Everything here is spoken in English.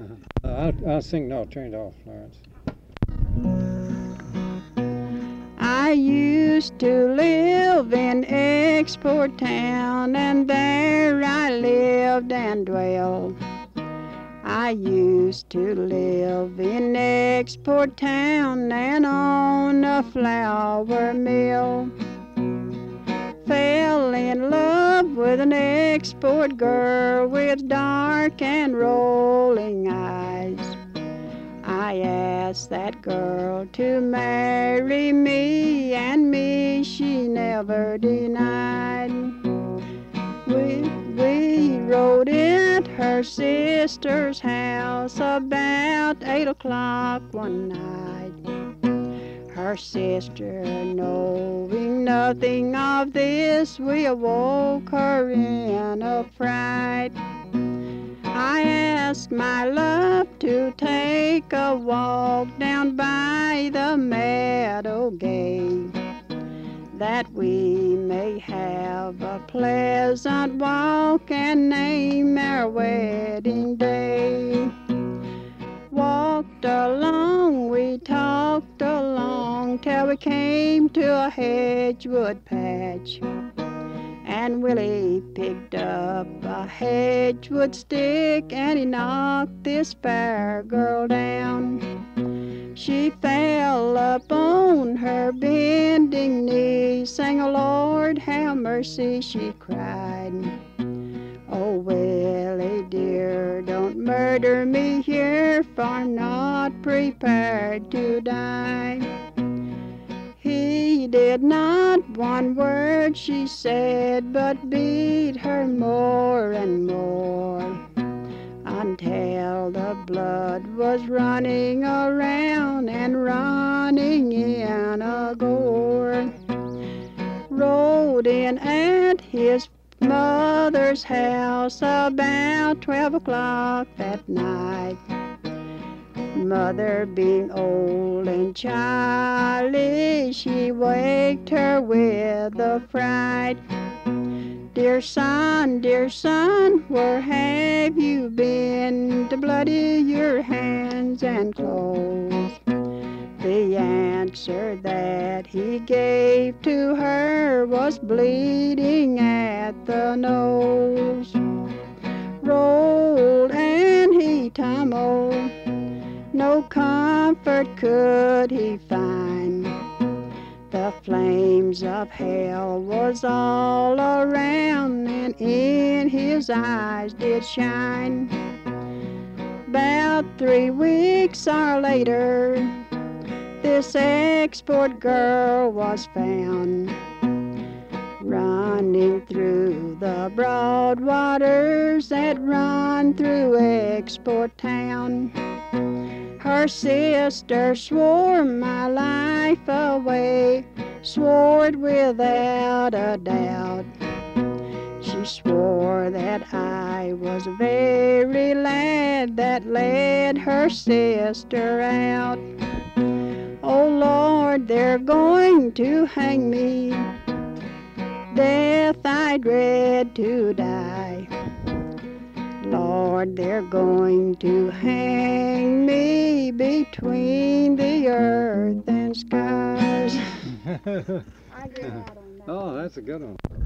I'll sing. No, turn it off, Lawrence. I used to live in Export Town, and there I lived and dwelled. I used to live in Export Town and own a flour mill. Fell in love with an export girl with dark and rolling eyes. I asked that girl to marry me, and me she never denied. We rode at her sister's house about 8 o'clock one night. Her sister, knowing nothing of this, we awoke her in a fright. I asked my love to take a walk down by the meadow gate, that we may have a pleasant walk and name our wedding day. Walked along, we talked along, till we came to a hedgewood patch. And Willie picked up a hedgewood stick, and he knocked this fair girl down. She fell upon her bending knee, sang, "Oh Lord, have mercy," she cried. "Oh Willie dear, don't murder me here, for I'm not prepared to die." He did not one word she said, but beat her more and more, until the blood was running around and running in a gore. Rode in at his mother's house about 12 o'clock that night. Mother being old and childish, she waked her with a fright. Dear son, where have you been to bloody your hands and clothes?" The answer that he gave to her was bleeding at the nose. Rolled and he tumbled, no comfort could he find. The flames of hell was all around, and in his eyes did shine. 'Bout 3 weeks or later, this export girl was found, running through the broad waters that run through Export Town. Her sister swore my life away, swore it without a doubt. She swore that I was the very lad that led her sister out. Oh Lord, they're going to hang me, death I dread to die. Lord, they're going to hang me between the earth and skies. I get out on that. Oh, that's a good one.